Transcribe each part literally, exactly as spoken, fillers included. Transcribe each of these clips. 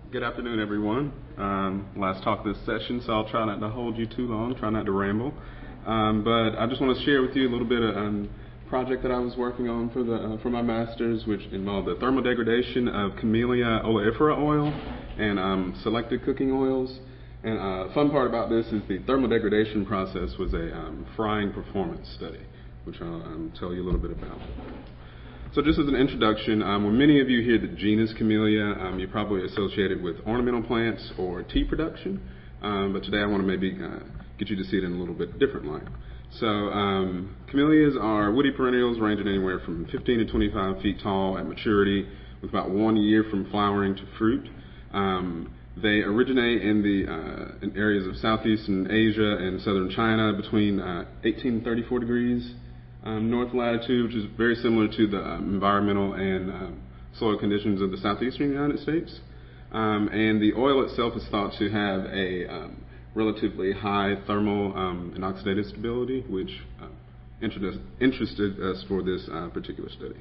Good afternoon, everyone. Um, last talk this session, so I'll try not to hold you too long, try not to ramble. Um, but I just want to share with you a little bit of um, project that I was working on for the uh, for my master's, which involved the thermal degradation of Camellia oleifera oil and um, selected cooking oils. And uh, fun part about this is the thermal degradation process was a um, frying performance study, which I'll um, tell you a little bit about. So just as an introduction, um, when many of you hear the genus Camellia, um, you probably associate it with ornamental plants or tea production. Um, but today I want to maybe uh, get you to see it in a little bit different light. So um, camellias are woody perennials ranging anywhere from fifteen to twenty-five feet tall at maturity, with about one year from flowering to fruit. Um, they originate in the uh, in areas of southeastern Asia and southern China between uh, eighteen and thirty-four degrees. Um, north latitude, which is very similar to the um, environmental and um, soil conditions of the southeastern United States. Um, and the oil itself is thought to have a um, relatively high thermal um, and oxidative stability, which uh, interested, interested us for this uh, particular study.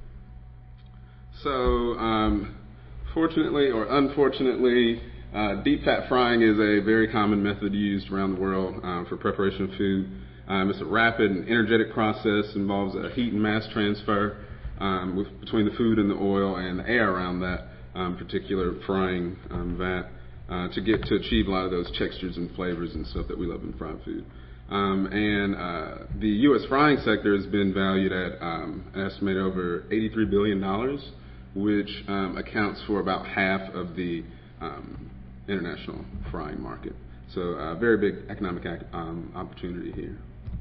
So, um, fortunately or unfortunately, uh, deep fat frying is a very common method used around the world uh, for preparation of food. Um, it's a rapid and energetic process, involves a heat and mass transfer um, with, between the food and the oil and the air around that um, particular frying um, vat uh, to get to achieve a lot of those textures and flavors and stuff that we love in fried food. Um, and uh, the U S frying sector has been valued at um, an estimated over eighty-three billion dollars, which um, accounts for about half of the um, international frying market. So a uh, very big economic ac- um, opportunity here.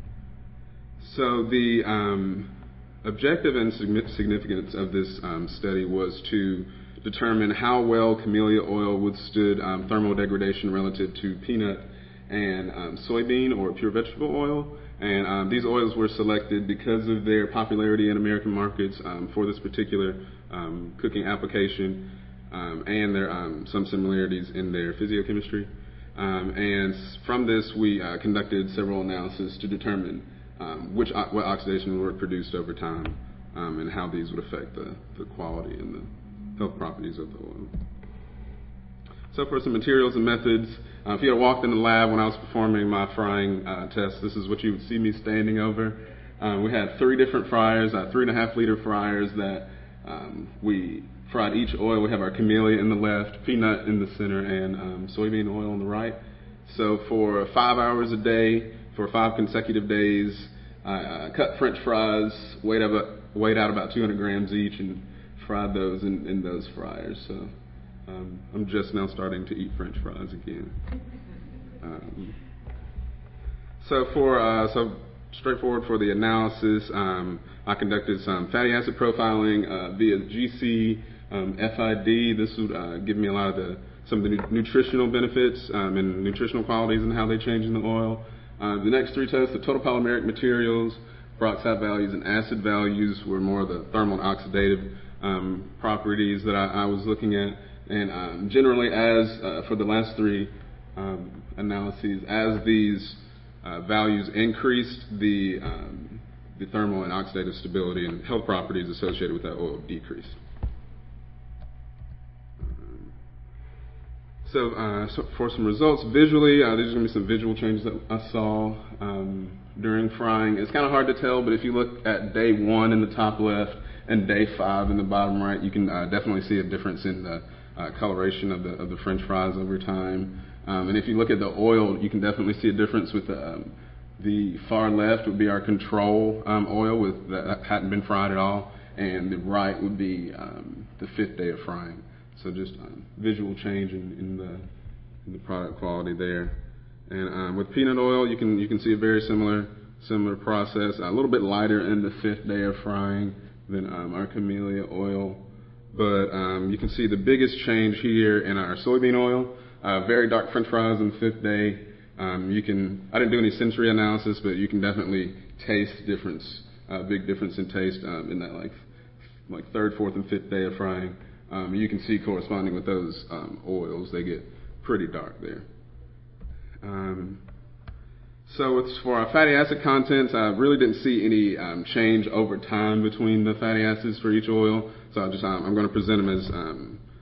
So the um, objective and significance of this um, study was to determine how well camellia oil withstood um, thermal degradation relative to peanut and um, soybean or pure vegetable oil. And um, these oils were selected because of their popularity in American markets um, for this particular um, cooking application um, and their um, some similarities in their physiochemistry. Um, and from this, we uh, conducted several analyses to determine Um, which what oxidation were produced over time, um, and how these would affect the, the quality and the health properties of the oil. So for some materials and methods, uh, if you had walked in the lab when I was performing my frying uh, test, this is what you would see me standing over. Uh, we had three different fryers, uh, three and a half liter fryers that um, we fried each oil. We have our camellia in the left, peanut in the center, and um, soybean oil on the right. So for five hours a day, for five consecutive days, I uh, cut French fries, weighed, about, weighed out about two hundred grams each, and fried those in, in those fryers. So um, I'm just now starting to eat French fries again. Um, so for uh, so straightforward for the analysis, um, I conducted some fatty acid profiling uh, via G C um, F I D. This would uh, give me a lot of the some of the nu- nutritional benefits um, and nutritional qualities and how they change in the oil. Uh, the next three tests, the total polymeric materials, peroxide values, and acid values, were more of the thermal and oxidative um, properties that I, I was looking at. And um, generally, as uh, for the last three um, analyses, as these uh, values increased, the um, the thermal and oxidative stability and health properties associated with that oil decreased. So, uh, so for some results visually, uh, these are going to be some visual changes that I saw um, during frying. It's kind of hard to tell, but if you look at day one in the top left and day five in the bottom right, you can uh, definitely see a difference in the uh, coloration of the of the French fries over time. Um, and if you look at the oil, you can definitely see a difference with the um, the far left would be our control um, oil with that hadn't been fried at all, and the right would be um, the fifth day of frying. So just um, visual change in, in the in the product quality there. And um, with peanut oil, you can you can see a very similar similar process. A little bit lighter in the fifth day of frying than um, our camellia oil, but um, you can see the biggest change here in our soybean oil. Uh, very dark French fries in the fifth day. Um, you can I didn't do any sensory analysis, but you can definitely taste difference, uh, big difference in taste um, in that like like third, fourth, and fifth day of frying. Um, you can see corresponding with those um, oils, they get pretty dark there. Um, so as for our fatty acid contents, I really didn't see any um, change over time between the fatty acids for each oil. So I just um, I'm going to present them as um,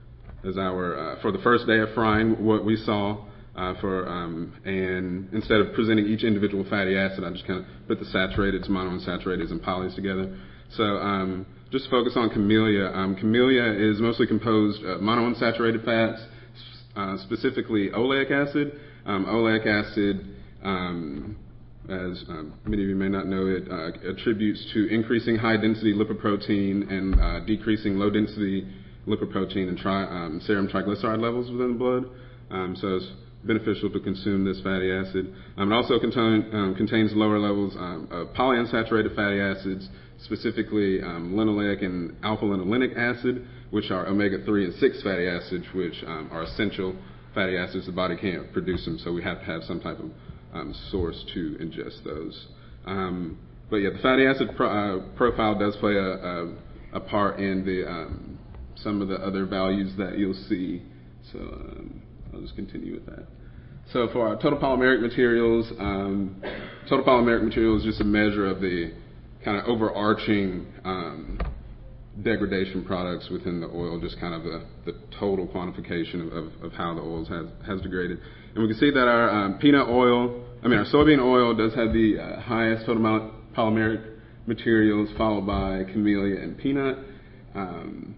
as our uh, for the first day of frying, what we saw uh, for um, and instead of presenting each individual fatty acid, I just kind of put the saturated, monounsaturated, and polys together. So um, just focus on camellia. Um, camellia is mostly composed of monounsaturated fats, uh, specifically oleic acid. Um, oleic acid, um, as um, many of you may not know, it uh, attributes to increasing high-density lipoprotein and uh, decreasing low-density lipoprotein and tri- um, serum triglyceride levels within the blood. Um, so it's beneficial to consume this fatty acid. Um, it also contain, um, contains lower levels um, of polyunsaturated fatty acids, specifically um, linoleic and alpha-linolenic acid, which are omega three and six fatty acids, which um, are essential fatty acids. The body can't produce them, so we have to have some type of um, source to ingest those. Um, but yeah, the fatty acid pro- uh, profile does play a, a, a part in the um, some of the other values that you'll see. So um, I'll just continue with that. So for our total polymeric materials, um, total polymeric material is just a measure of the kind of overarching um, degradation products within the oil, just kind of the, the total quantification of, of, of how the oils has, has degraded. And we can see that our um, peanut oil, I mean our soybean oil does have the uh, highest total polymeric materials, followed by camellia and peanut. Um,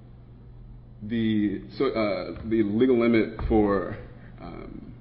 the so, uh, the legal limit for um,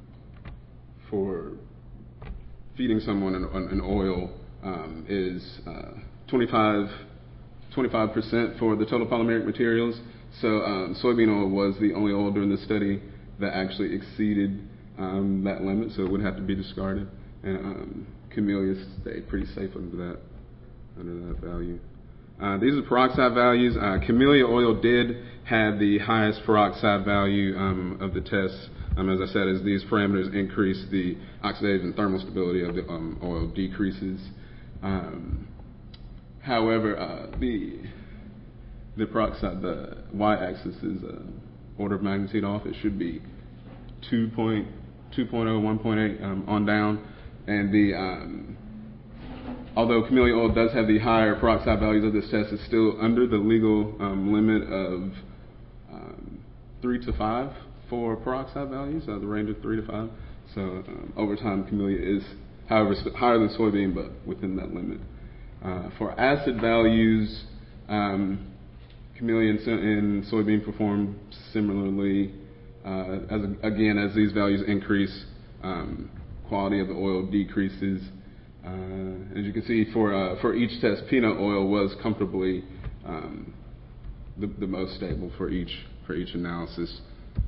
for feeding someone an, an oil um, is uh, twenty-five percent for the total polymeric materials. So um, soybean oil was the only oil during the study that actually exceeded um, that limit, so it would have to be discarded. And um, camellia stayed pretty safe under that under that value. Uh, these are peroxide values. Uh, camellia oil did have the highest peroxide value um, of the tests. Um, as I said, as these parameters increase, the oxidative and thermal stability of the um, oil decreases. Um, however, uh, the the peroxide, the y-axis is uh, order of magnitude off. It should be two point oh, one point eight um, on down, and the um, although camellia oil does have the higher peroxide values of this test, it's still under the legal um, limit of um, three to five for peroxide values, uh, the range of three to five. So um, over time, camellia is, however, higher than soybean, but within that limit. Uh, for acid values, um, camellia and, and soybean perform similarly. Uh, as again, as these values increase, um, quality of the oil decreases. Uh, as you can see, for uh, for each test, peanut oil was comfortably um, the, the most stable for each for each analysis.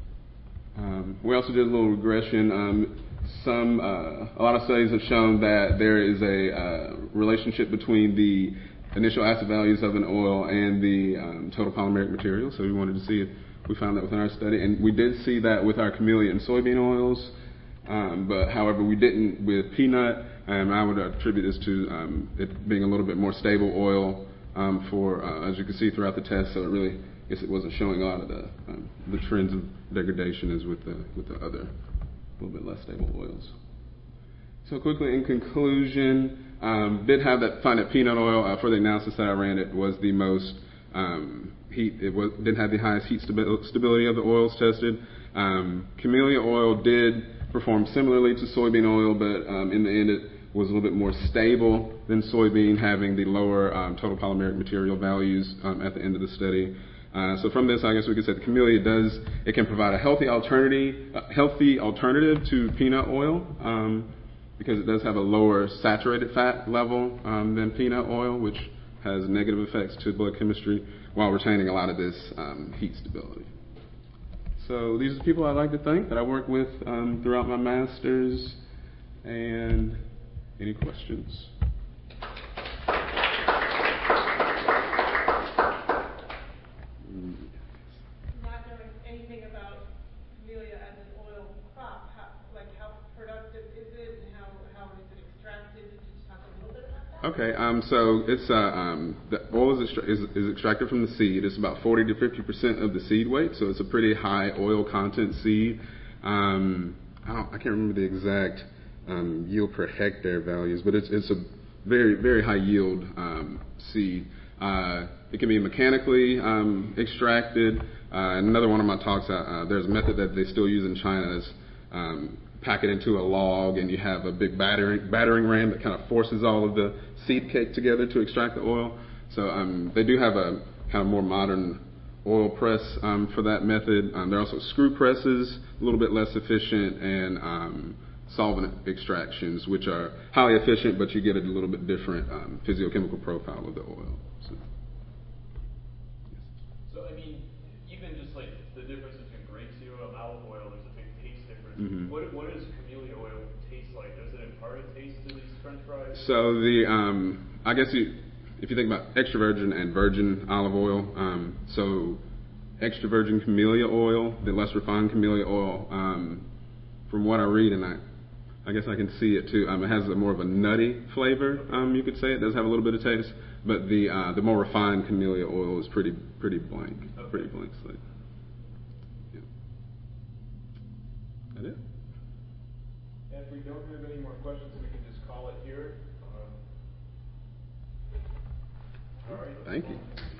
Um, we also did a little regression. Um, some uh, a lot of studies have shown that there is a uh, relationship between the initial acid values of an oil and the um, total polymeric material. So we wanted to see if we found that within our study, and we did see that with our camellia and soybean oils. Um, but however, we didn't with peanut. And I would attribute this to um, it being a little bit more stable oil um, for, uh, as you can see throughout the test. So it really, I guess it wasn't showing a lot of the um, the trends of degradation as with the with the other, a little bit less stable oils. So quickly, in conclusion, um, did have that find that peanut oil uh, for the analysis that I ran. It was the most um, heat. It was didn't have the highest heat stabi- stability of the oils tested. Um, camellia oil did perform similarly to soybean oil, but um, in the end it was a little bit more stable than soybean, having the lower um, total polymeric material values um, at the end of the study. Uh, so from this, I guess we could say the camellia does, it can provide a healthy alternative, uh, healthy alternative to peanut oil um, because it does have a lower saturated fat level um, than peanut oil, which has negative effects to blood chemistry while retaining a lot of this um, heat stability. So these are the people I'd like to thank that I worked with um, throughout my master's. And any questions? Not knowing anything about camellia as an oil crop, how, like how productive is it and how, how is it extracted? Did you talk a little bit about that? Okay, um, so it's uh, um, the oil is, extra- is, is extracted from the seed. It's about forty to fifty percent of the seed weight, so it's a pretty high oil content seed. Um, I, don't, I can't remember the exact um, yield per hectare values, but it's it's a very very high yield um, seed. Uh, it can be mechanically um, extracted. Uh, and another one of my talks, uh, uh, there's a method that they still use in China is um, pack it into a log, and you have a big battering, battering ram that kind of forces all of the seed cake together to extract the oil. So um, they do have a kind of more modern oil press um, for that method. Um, there are also screw presses, a little bit less efficient, and um, solvent extractions, which are highly efficient, but you get a little bit different um, physiochemical profile of the oil. So, yes. So, I mean, even just like the difference between grapeseed oil and olive oil, there's a big taste difference. Mm-hmm. What, what does camellia oil taste like? Does it impart a taste to these French fries? So the, um, I guess you, if you think about extra virgin and virgin olive oil, um, so extra virgin camellia oil, the less refined camellia oil, um, from what I read, and I, I guess I can see it too, um, it has a more of a nutty flavor, um, you could say. It does have a little bit of taste, but the uh, the more refined camellia oil is pretty pretty blank, Okay. pretty blank slate. Yeah. That it? If we don't have any more questions, we can just call it here. Um, all right. Thank you.